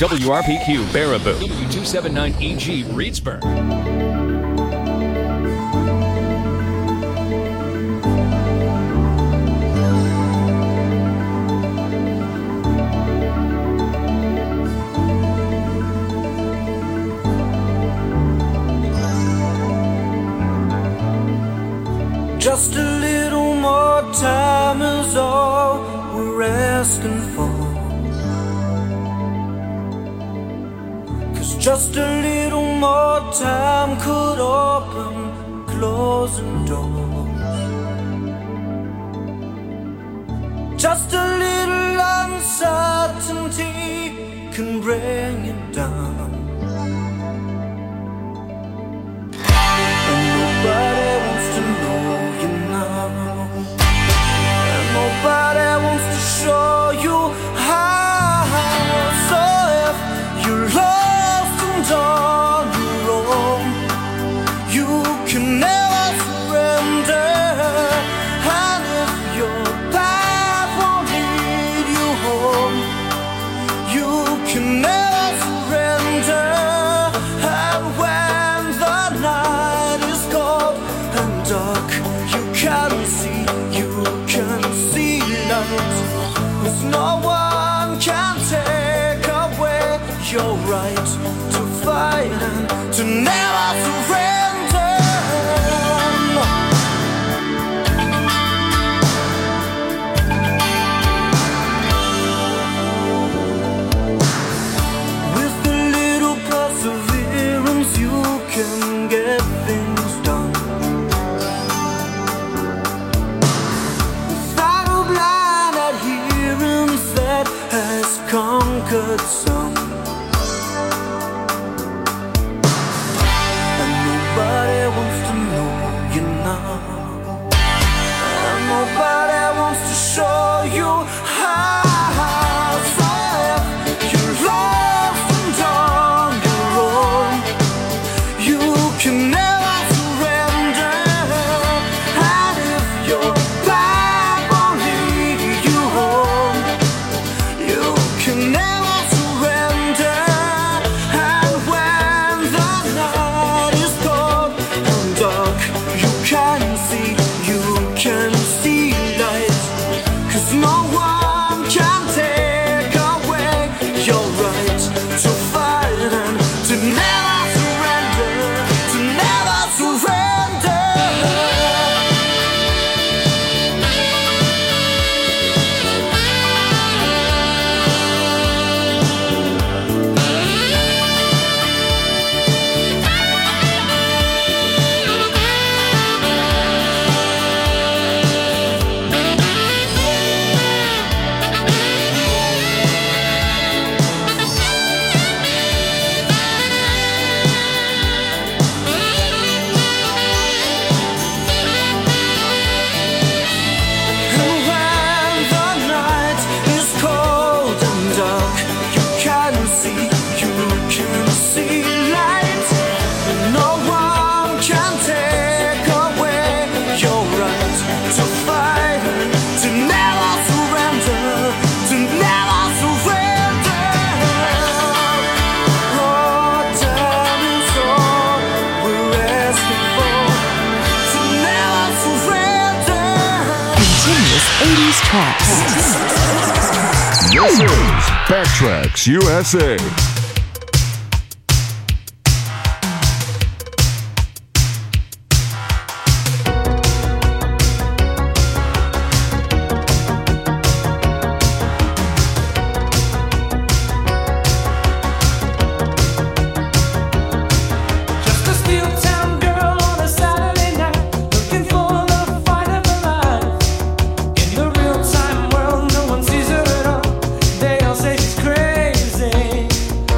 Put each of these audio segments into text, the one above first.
WRPQ Baraboo, W279EG Reedsburg. Just a little more time is all we're asking for. 'Cause just a little more time could open closing doors. Just a little uncertainty can bring you down. And nobody wants to know you now. And nobody wants to show you how. So if you're lost and on your own, you can never surrender. And if your path won't lead you home, you can never surrender. And when the night is cold and dark, you can see light. 'Cause no one can take away your right to fight and to never surrender. With a little perseverance, you can get things done. Without a blind adherence that has conquered some. And nobody wants to know you now. And nobody wants to show you how. So if you're lost and on your own, you can never surrender. And if your path won't lead you home, you can never surrender. And when the night is cold and dark, you can see light. 'Cause no one can take away your right to fight and to never surrender, to never surrender. And when the night is cold and dark, you can see light. And no one can take away your right to fight and to never surrender, to never surrender. Oh, time is all we're asking for, to never surrender. Continuous 80s tracks. This is Backtracks USA. Just a steel town girl on a Saturday night, looking for the fight of her life. In the real time world, no one sees her at all. They all say she's crazy.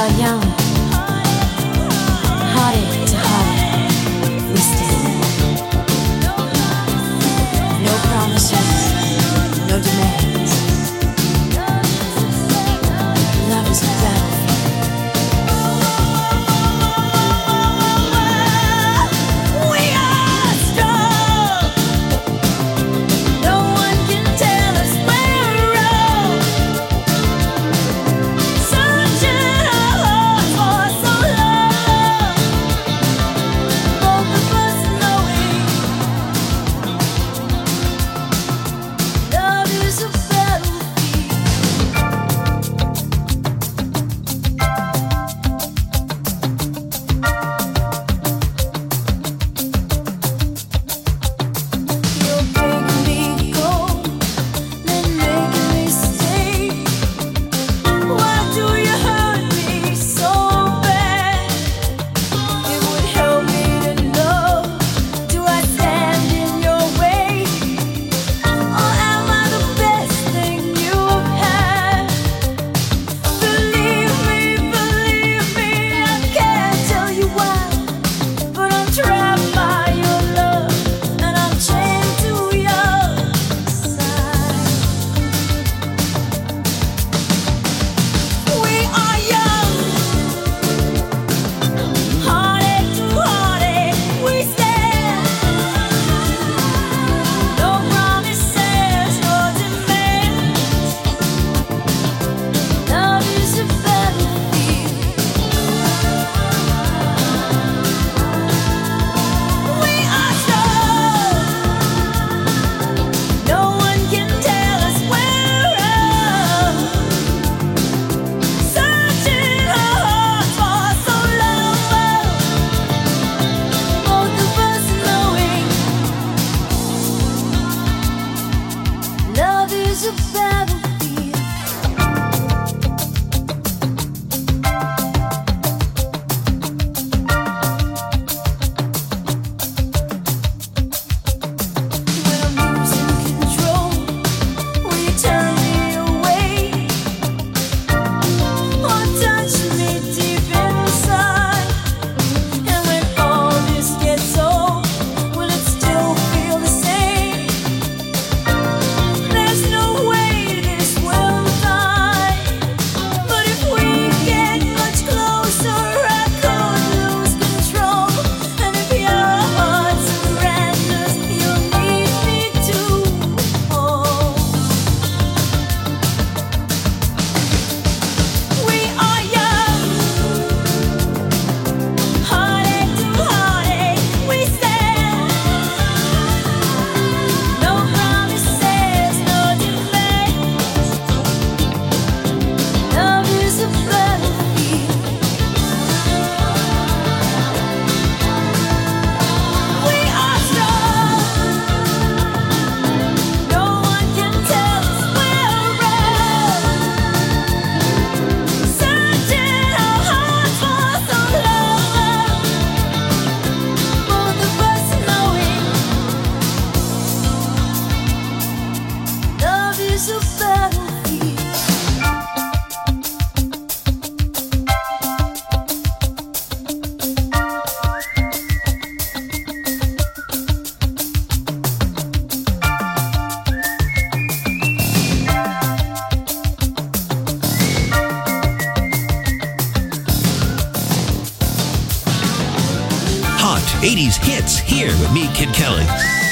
are young, heartache to heartache, we stand. No promises, no demands. Love is a battlefield. Hot 80s hits here with me, Kid Kelly.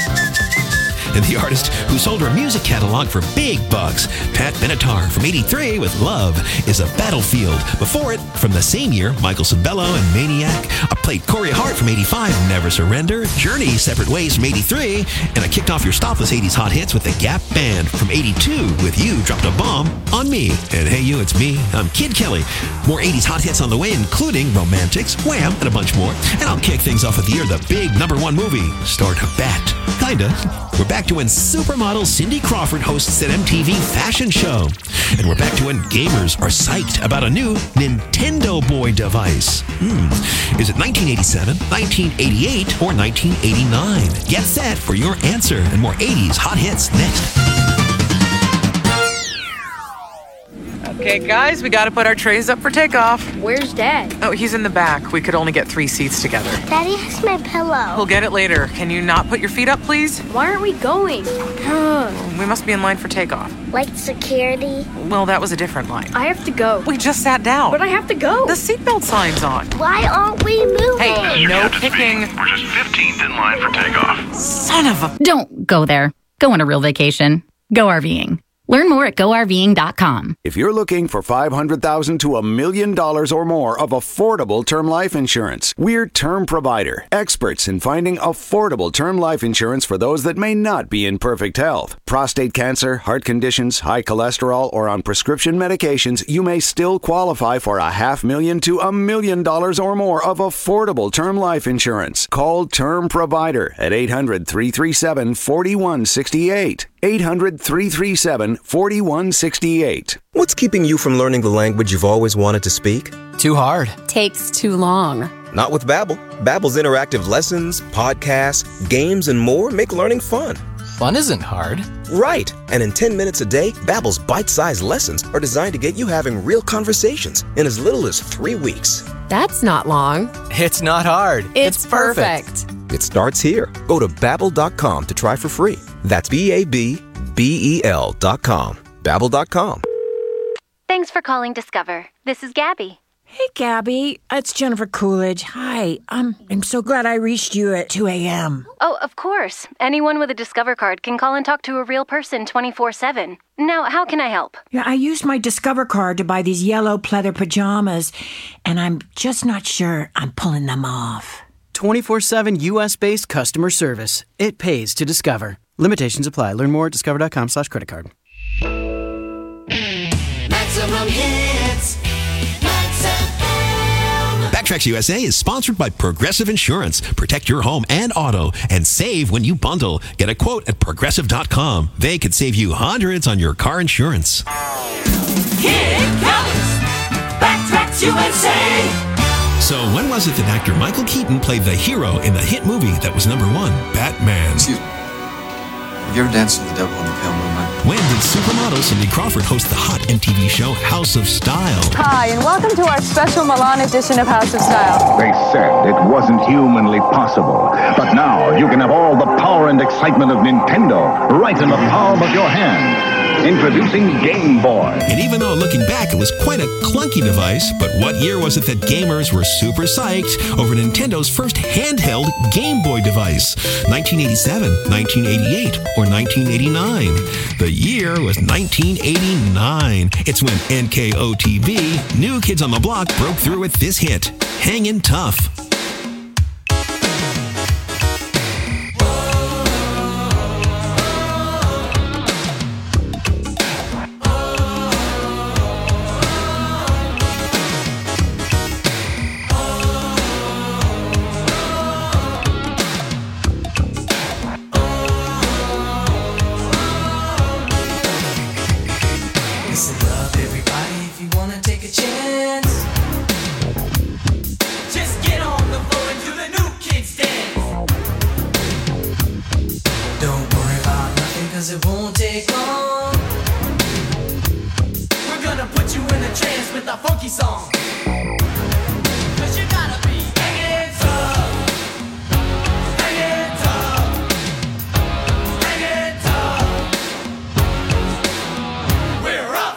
And the artist who sold her music catalog for big bucks, Pat Benatar from '83 with Love is a Battlefield. Before it, from the same year, Michael Cimbello and Maniac. I played Corey Hart from '85, Never Surrender. Journey, Separate Ways from '83. And I kicked off your Stopless 80s hot hits with the Gap Band from '82 with You Dropped a Bomb on Me. And hey you, it's me, I'm Kid Kelly. More 80s hot hits on the way, including Romantics, Wham, and a bunch more. And I'll kick things off with the year the big #1 movie, Start a Bet. Kinda. We're back to when supermodel Cindy Crawford hosts an MTV fashion show. And we're back to when gamers are psyched about a new Nintendo Boy device. Is it 1987, 1988, or 1989? Get set for your answer and more 80s hot hits next. Okay, guys, we gotta put our trays up for takeoff. Where's Dad? Oh, he's in the back. We could only get 3 seats together. Daddy has my pillow. We'll get it later. Can you not put your feet up, please? Why aren't we going? We must be in line for takeoff. Like security? Well, that was a different line. I have to go. We just sat down. But I have to go. The seatbelt sign's on. Why aren't we moving? Hey, no kicking. We're just 15th in line for takeoff. Son of a... Don't go there. Go on a real vacation. Go RVing. Learn more at GoRVing.com. If you're looking for $500,000 to $1 million or more of affordable term life insurance, we're Term Provider, experts in finding affordable term life insurance for those that may not be in perfect health. Prostate cancer, heart conditions, high cholesterol, or on prescription medications, you may still qualify for $500,000 to $1 million or more of affordable term life insurance. Call Term Provider at 800-337-4168. 800-337-4168. What's keeping you from learning the language you've always wanted to speak? Too hard. Takes too long. Not with Babbel. Babbel's interactive lessons, podcasts, games, and more make learning fun. Fun isn't hard. Right. And in 10 minutes a day, Babbel's bite-sized lessons are designed to get you having real conversations in as little as 3 weeks. That's not long. It's not hard. It's perfect. It starts here. Go to Babbel.com to try for free. That's Babbel.com. Babbel.com. Thanks for calling Discover. This is Gabby. Hey, Gabby. It's Jennifer Coolidge. Hi. I'm so glad I reached you at 2 a.m. Oh, of course. Anyone with a Discover card can call and talk to a real person 24/7. Now, how can I help? Yeah, I used my Discover card to buy these yellow pleather pajamas, and I'm just not sure I'm pulling them off. 24/7 U.S.-based customer service. It pays to Discover. Limitations apply. Learn more at discover.com/creditcard. Maximum hits. Backtracks USA is sponsored by Progressive Insurance. Protect your home and auto and save when you bundle. Get a quote at progressive.com. They could save you hundreds on your car insurance. Here it comes. Backtracks USA. So when was it that actor Michael Keaton played the hero in the hit movie that was #1, Batman? Excuse me. Have you ever danced with the devil in the pale moonlight? When did supermodel Cindy Crawford host the hot MTV show House of Style? Hi, and welcome to our special Milan edition of House of Style. They said it wasn't humanly possible. But now you can have all the power and excitement of Nintendo right in the palm of your hand. Introducing Game Boy. And even though looking back it was quite a clunky device, but what year was it that gamers were super psyched over Nintendo's first handheld Game Boy device? 1987, 1988, or 1989? The year was 1989. It's when NKOTB, New Kids on the Block, broke through with this hit, Hangin' Tough. Listen up, everybody, if you wanna take a chance. Just get on the floor and do the New Kids dance. Don't worry about nothing, cause it won't take long. We're gonna put you in a trance with a funky song. Cause you gotta be hanging tough. Hanging tough. Hanging tough. We're up.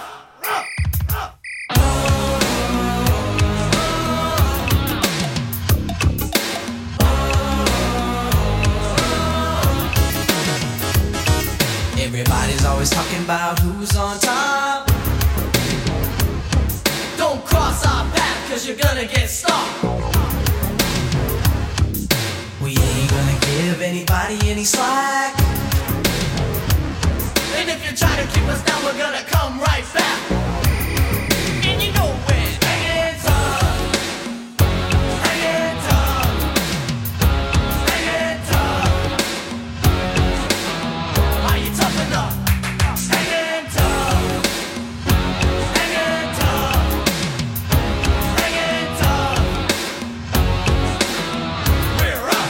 Everybody's always talking about who's on top. Don't cross our path, cause you're gonna get stopped. We ain't gonna give anybody any slack. And if you try to keep us down, we're gonna come right back. And you know we're hanging tough. Hanging tough. Hanging tough. Are you tough enough? Hanging tough. Hanging tough. Hanging tough. We're up.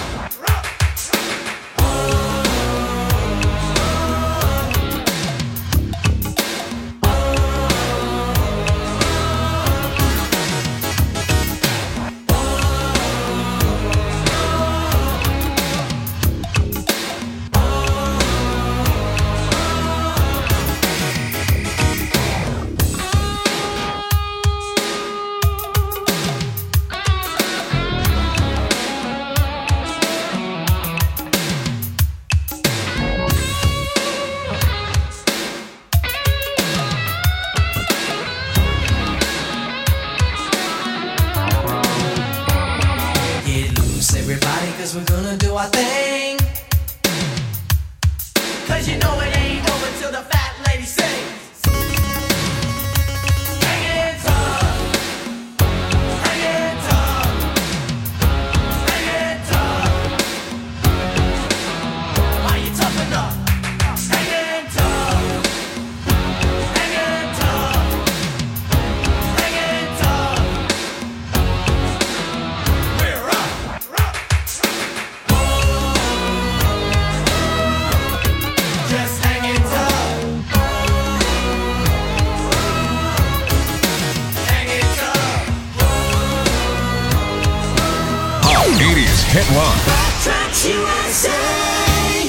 Tracks USA.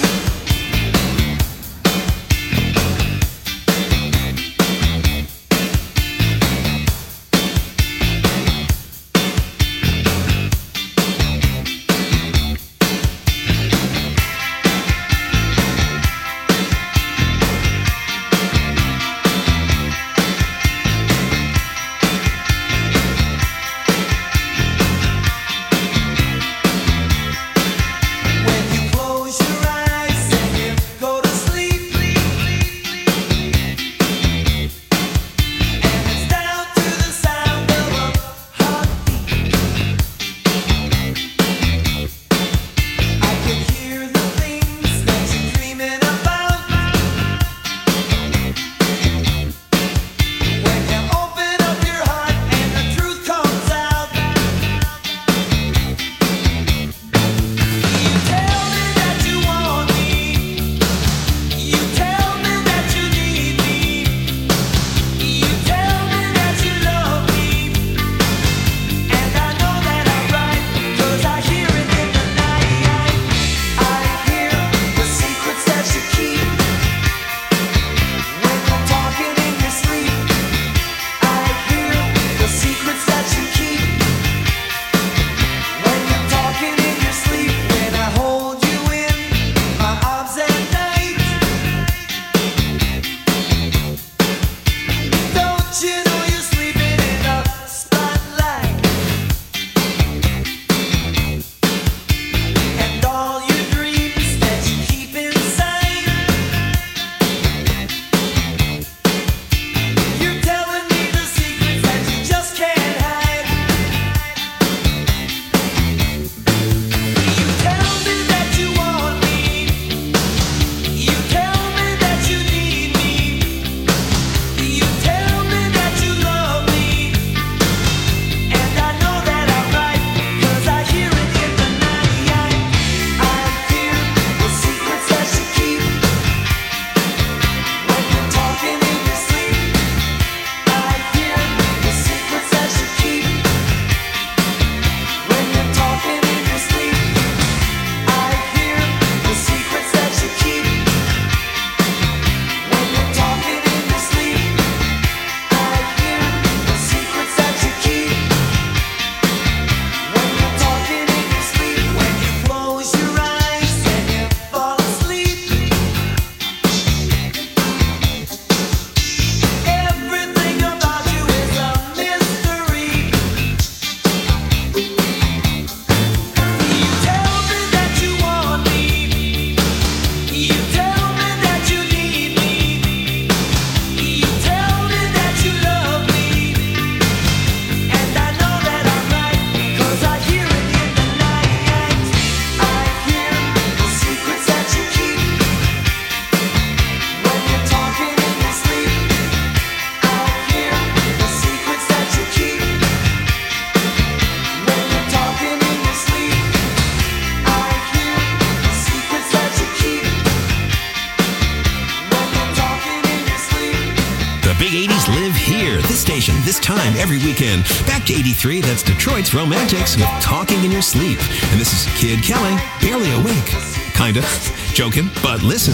This time every weekend. Back to 83, that's Detroit's Romantics with Talking in Your Sleep. And this is Kid Kelly, barely awake. Kinda. Joking, but listen.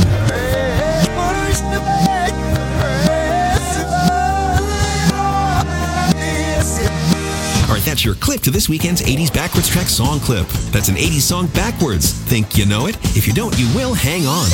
All right, that's your clip to this weekend's 80s Backwards Track song clip. That's an 80s song backwards. Think you know it? If you don't, you will. Hang on.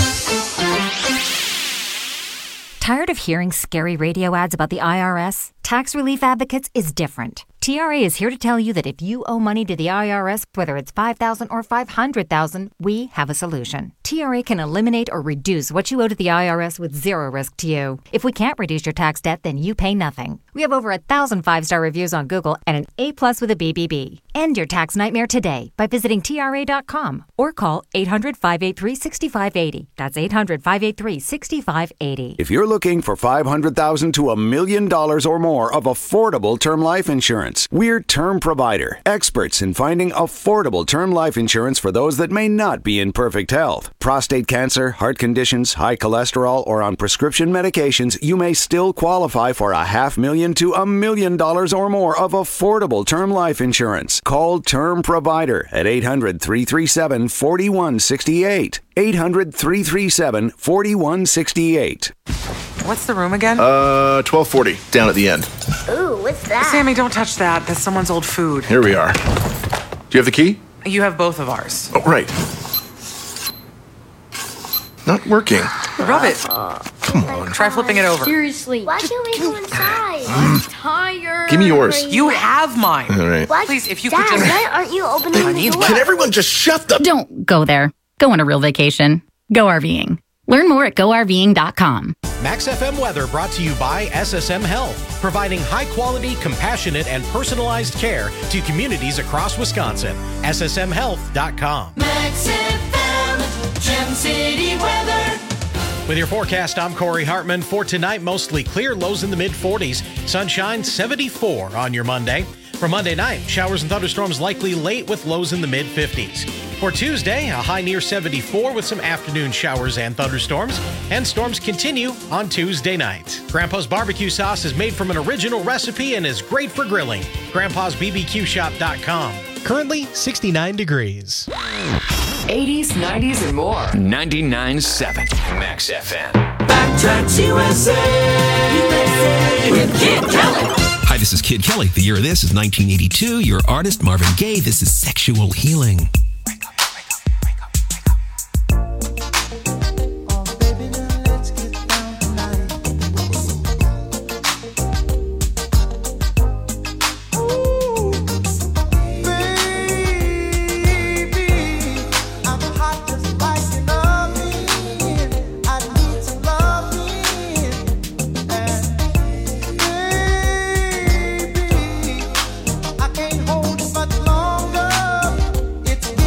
Tired of hearing scary radio ads about the IRS? Tax Relief Advocates is different. TRA is here to tell you that if you owe money to the IRS, whether it's $5,000 or $500,000, we have a solution. TRA can eliminate or reduce what you owe to the IRS with zero risk to you. If we can't reduce your tax debt, then you pay nothing. We have over 1,000 5-star reviews on Google and an A+ with a BBB. End your tax nightmare today by visiting TRA.com or call 800-583-6580. That's 800-583-6580. If you're looking for $500,000 to $1 million or more of affordable term life insurance, Insurance. We're Term Provider, experts in finding affordable term life insurance for those that may not be in perfect health. Prostate cancer, heart conditions, high cholesterol, or on prescription medications, you may still qualify for $500,000 to $1 million or more of affordable term life insurance. Call Term Provider at 800-337-4168. 800-337-4168. What's the room again? 1240, down at the end. Ooh, what's that? Sammy, don't touch that. That's someone's old food. Here we are. Do you have the key? You have both of ours. Oh, right. Not working. Rub it. Come on. Try flipping it over. Seriously. Why can't we go inside? I'm tired. Give me yours. You have mine. All right. What? Please, if you Dad, could just... why aren't you opening the door? Can everyone just shut the... Don't go there. Go on a real vacation. Go RVing. Learn more at GoRVing.com. Max FM weather brought to you by SSM Health, providing high-quality, compassionate, and personalized care to communities across Wisconsin. SSMHealth.com. Max FM, Gem City weather. With your forecast, I'm Corey Hartman. For tonight, mostly clear, lows in the mid-40s. Sunshine, 74 on your Monday. For Monday night, showers and thunderstorms likely late with lows in the mid-50s. For Tuesday, a high near 74 with some afternoon showers and thunderstorms. And storms continue on Tuesday night. Grandpa's barbecue sauce is made from an original recipe and is great for grilling. Grandpa'sBBQShop.com. Currently 69 degrees. 80s, 90s, and more. 99.7 Max FM. Backtracks USA with Kid Kelly. Hi, this is Kid Kelly. The year of this is 1982. Your artist, Marvin Gaye. This is Sexual Healing. I can't hold it much longer. It's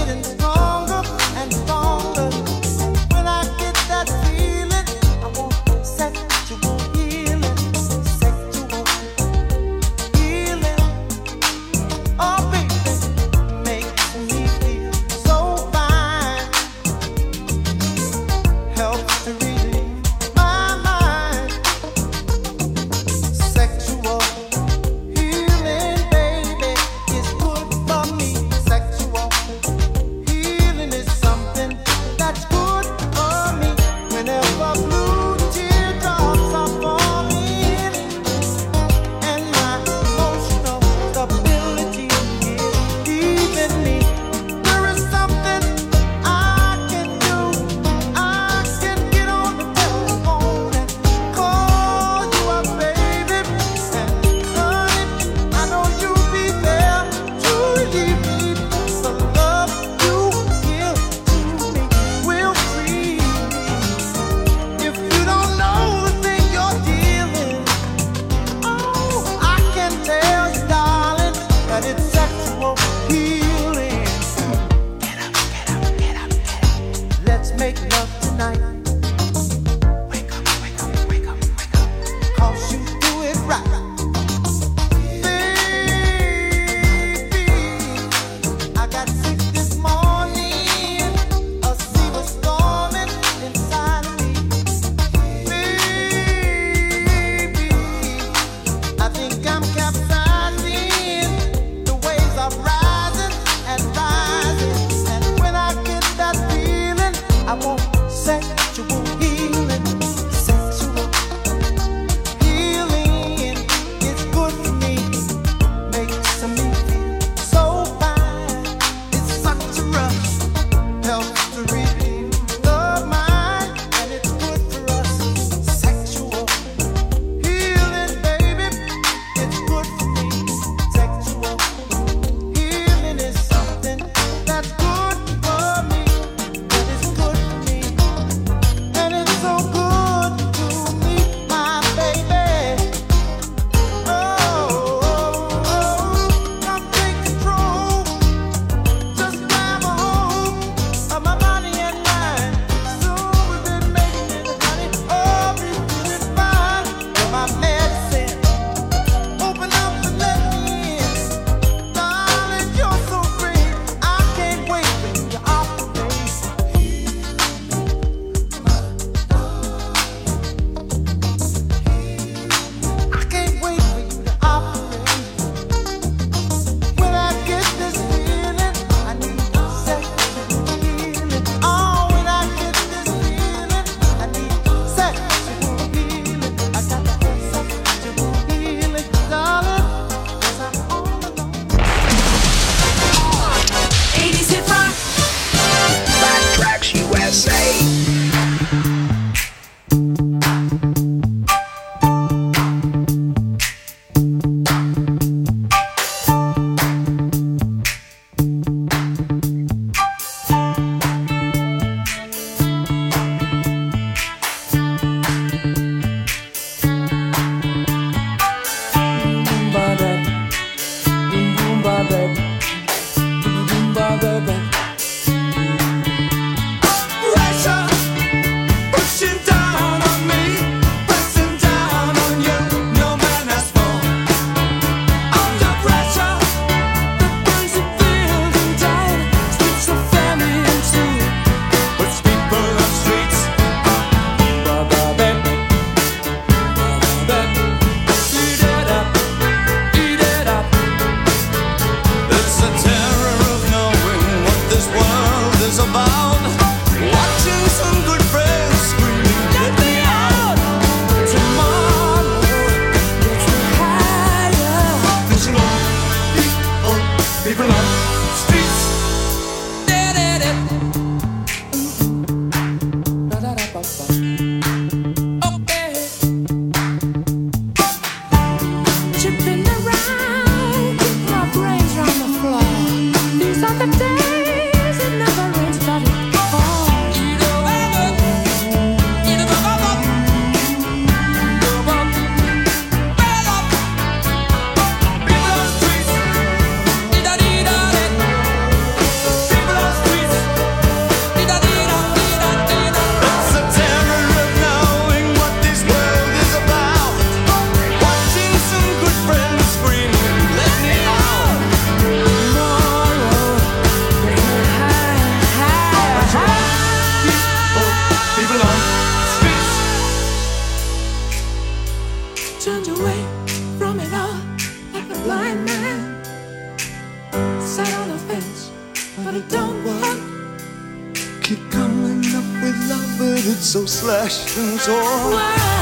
turned away from it all like a blind man. Sat on the fence, but it don't work. Keep coming up with love, but it's so slashed and torn.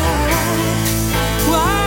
Why?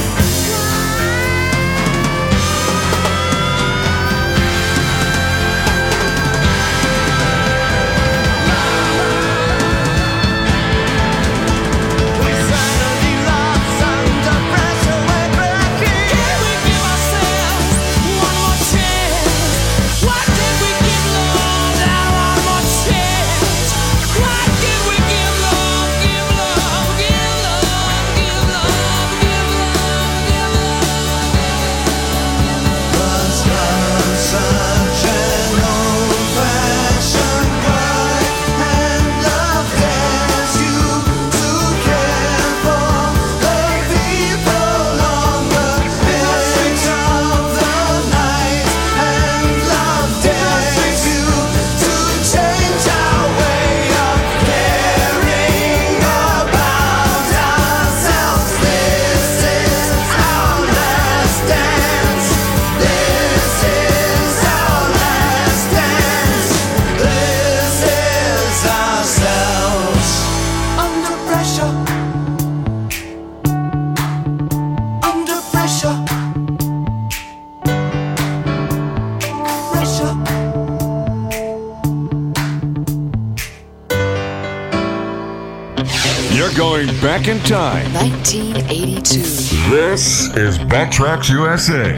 Going back in time. 1982. This is Backtracks USA.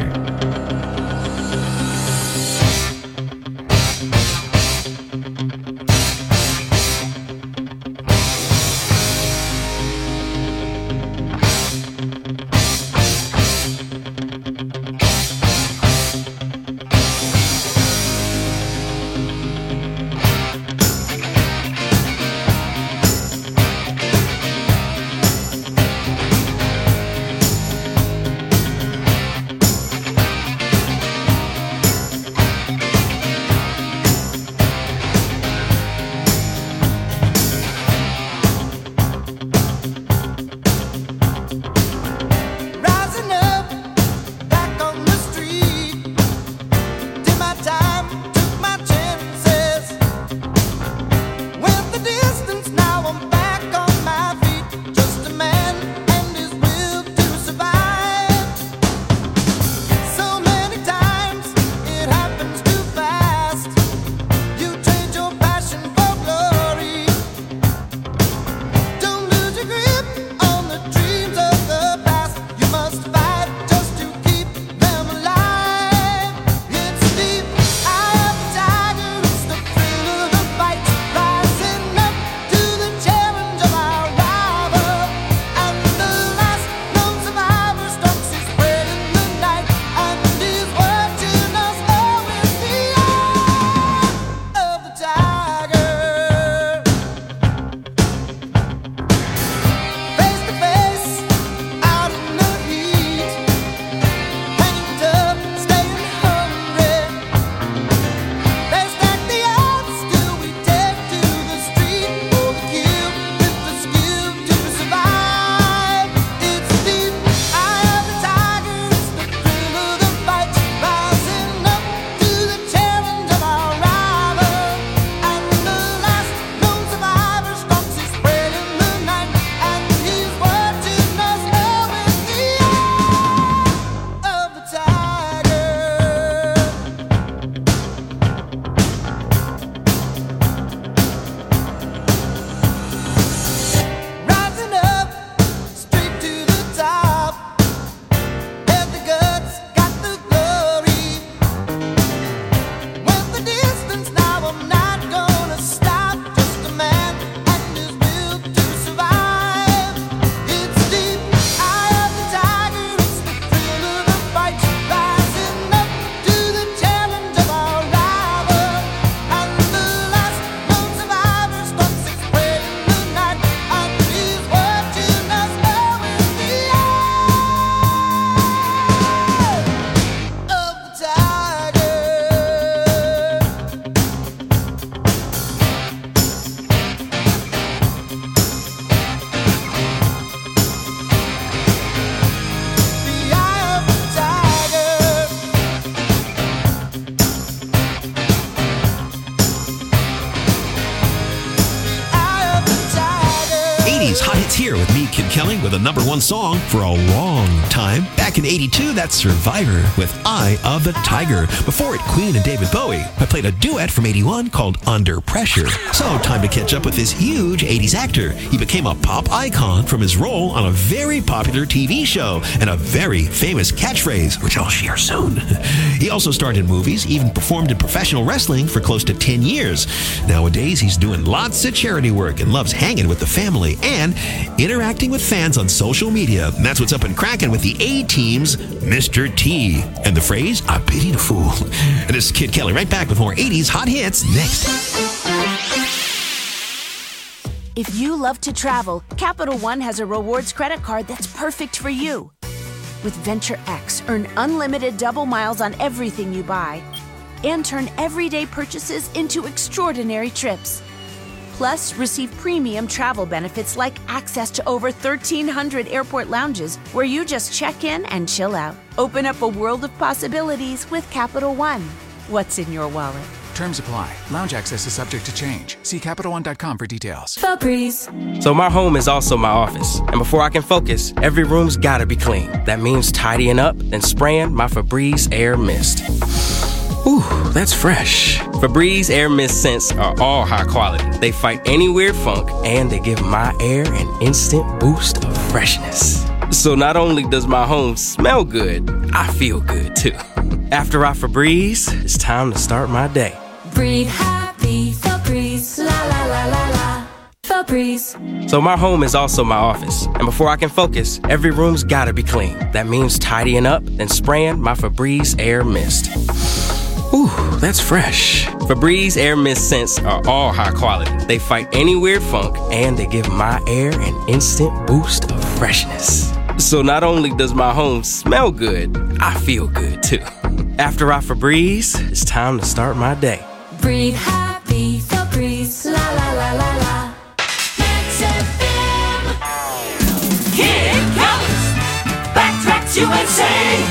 here with me, Kid Kelly, with a #1 song for a long time. Back in 82, that's Survivor with Eye of the Tiger. Before it, Queen and David Bowie. I played a duet from 81 called Under Pressure. So time to catch up with this huge 80s actor. He became a pop icon from his role on a very popular TV show and a very famous catchphrase, which I'll share soon. He also starred in movies, even performed in professional wrestling for close to 10 years. Nowadays, he's doing lots of charity work and loves hanging with the family and interacting with fans on social media. And that's what's up and cracking with the A-Team's Mr. T. And the phrase, I pity the fool. And this is Kid Kelly right back with more 80s hot hits next. If you love to travel, Capital One has a rewards credit card that's perfect for you. With Venture X, earn unlimited double miles on everything you buy and turn everyday purchases into extraordinary trips. Plus, receive premium travel benefits like access to over 1,300 airport lounges where you just check in and chill out. Open up a world of possibilities with Capital One. What's in your wallet? Terms apply. Lounge access is subject to change. See CapitalOne.com for details. Febreze. So my home is also my office. And before I can focus, every room's gotta be clean. That means tidying up, then spraying my Febreze Air Mist. Ooh, that's fresh. Febreze Air Mist scents are all high quality. They fight any weird funk, and they give my air an instant boost of freshness. So not only does my home smell good, I feel good too. After I Febreze, it's time to start my day. Breathe happy, Febreze, la la la la la. Febreze. So my home is also my office. And before I can focus, every room's gotta be clean. That means tidying up, then spraying my Febreze Air Mist. Ooh, that's fresh. Febreze Air Mist scents are all high quality. They fight any weird funk, and they give my air an instant boost of freshness. So not only does my home smell good, I feel good too. After I Febreze, it's time to start my day. Breathe happy, Febreze, la la la la la. Max FM. Kid Kelly's Backtracks USA.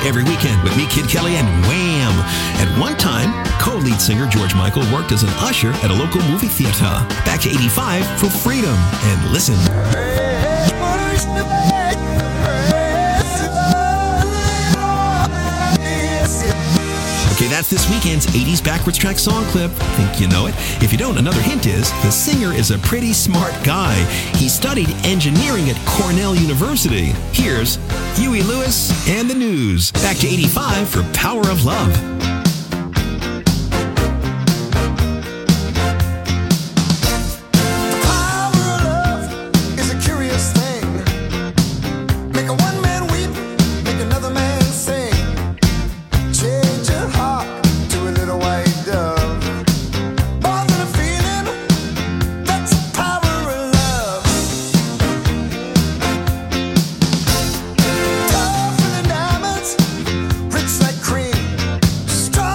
every weekend with me, Kid Kelly, and Wham! At one time, co-lead singer George Michael worked as an usher at a local movie theater. Back to 85 for Freedom. And listen. Okay, that's this weekend's 80s backwards track song clip. Think you know it? If you don't, another hint is the singer is a pretty smart guy. He studied engineering at Cornell University. Here's Huey Lewis and the News. Back to 85 for Power of Love. Rich like cream, strong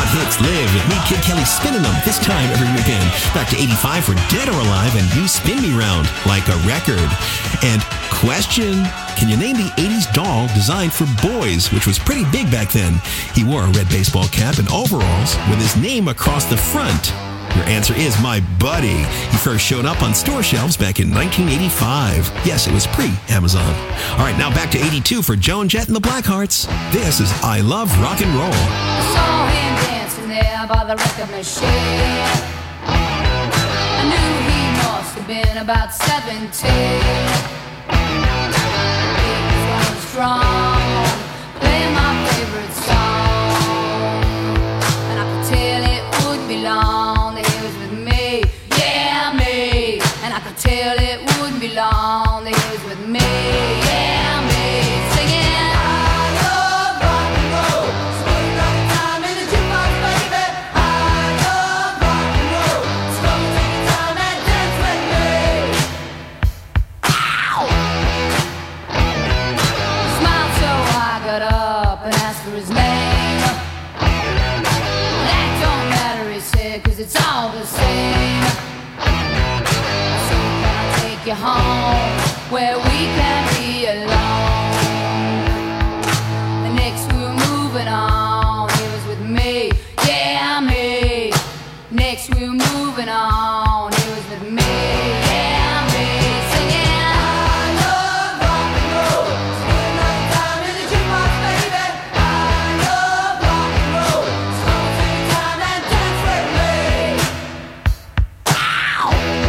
hits live with me, Kid Kelly, spinning them this time every weekend. Back to 85 for Dead or Alive and You Spin Me Round Like a Record. And question, can you name the 80s doll designed for boys, which was pretty big back then? He wore a red baseball cap and overalls with his name across the front. Your answer is My Buddy. He first showed up on store shelves back in 1985. Yes, it was pre-Amazon. All right, now back to 82 for Joan Jett and the Blackhearts. This is I Love Rock and Roll. I saw him dancing there by the record machine. I knew he must have been about 17. He was going strong, playing my favorite song, and I could tell it wouldn't be long. And I could tell it wouldn't be long that he was with me, yeah, me, singing I love rock and roll. So put another time in the jukebox, baby. I love rock and roll. So come and take your time and dance with me. Ow! He smiled so I got up and asked for his name. That don't matter, he said, 'cause it's all the same. You home where we can be alone. The next we were moving on, he was with me, yeah, me. Next we were moving on, he was with me, yeah, me. Singing I love rock and roll. So put another time in the jukebox, baby. I love rock and roll. So come and take your time and dance with me. Ow!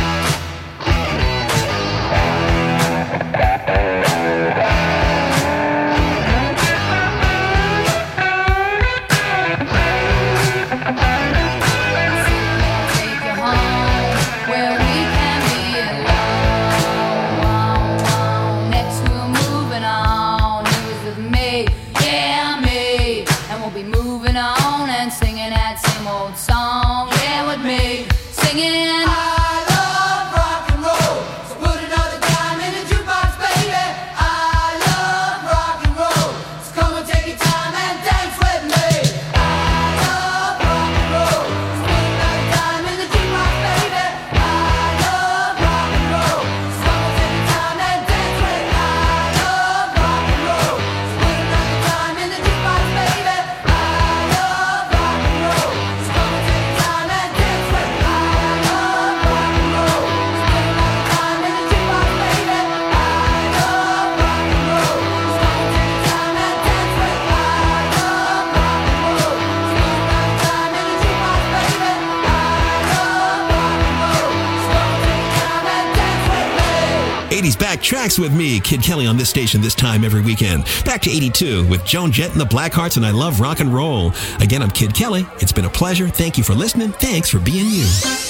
Back tracks with me, Kid Kelly, on this station this time every weekend. Back to 82 with Joan Jett and the Blackhearts and I Love Rock and Roll. Again, I'm Kid Kelly. It's been a pleasure. Thank you for listening. Thanks for being you.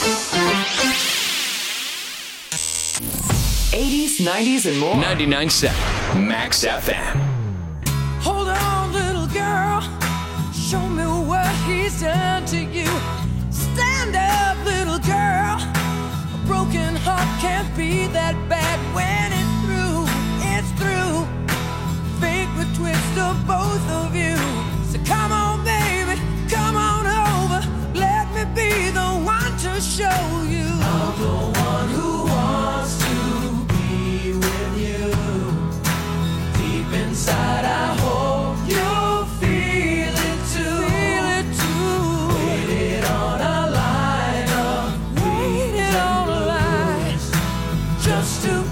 80s, 90s, and more. 99.7 Max FM. Hold on, little girl. Show me what he's done to you. Stand up, little girl. A broken heart can't be that bad when it's through. It's through. Fate would twist of both of you. So come on, baby, come on over. Let me be the one to show you. I'm the one who wants to be with you. Deep inside, I hope you'll feel it too. Feel it too. Waited on a line of waited on a line just to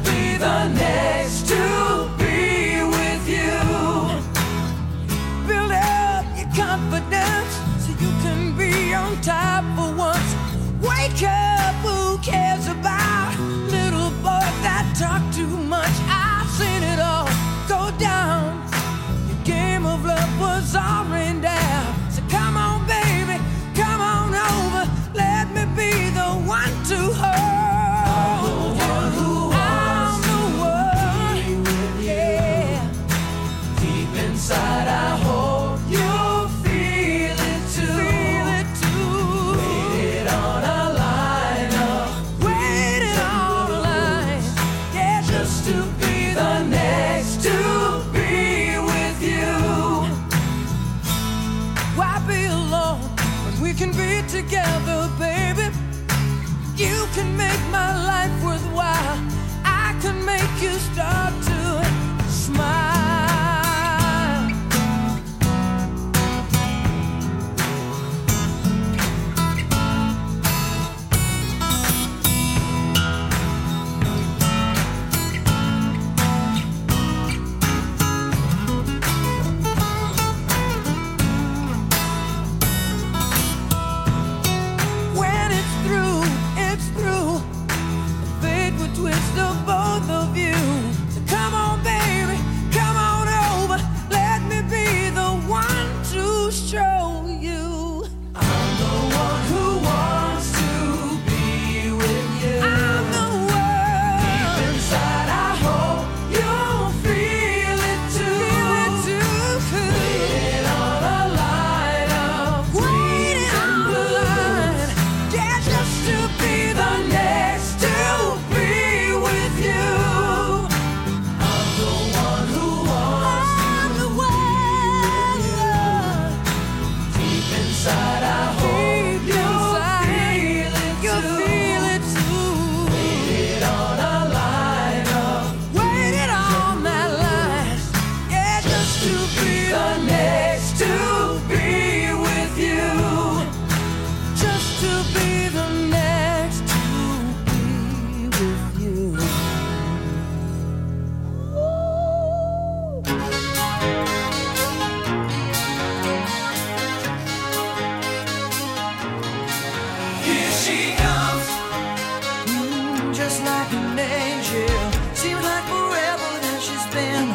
spend